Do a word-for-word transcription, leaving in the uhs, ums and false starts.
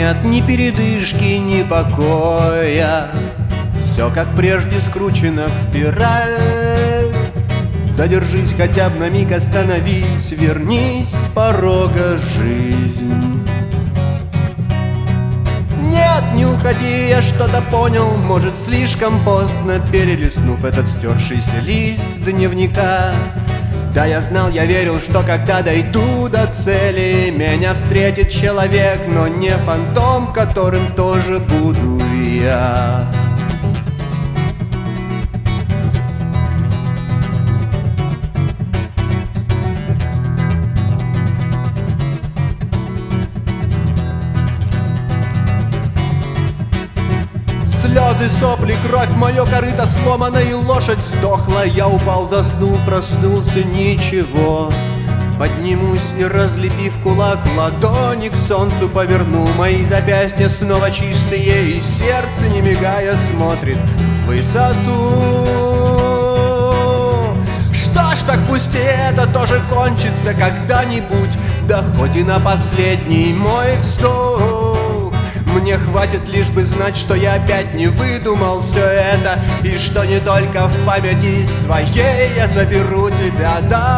Нет ни передышки, ни покоя. Все как прежде скручено в спираль. Задержись хотя бы на миг, остановись, вернись с порога, жизнь. Нет, не уходи, я что-то понял, может, слишком поздно, перелистнув этот стершийся лист дневника. Да, я знал, я верил, что когда дойду до цели, меня встретит человек, но не фантом, которым тоже буду я. Слезы, сопли, кровь, мое корыто сломано и лошадь сдохла. Я упал, заснул, проснулся, ничего. Поднимусь и, разлепив кулак, ладони к солнцу поверну. Мои запястья снова чистые, и сердце, не мигая, смотрит в высоту. Что ж, так пусть и это тоже кончится когда-нибудь, да хоть и на последний мой вздох. Мне хватит лишь бы знать, что я опять не выдумал все это, и что не только в памяти своей я заберу тебя домой.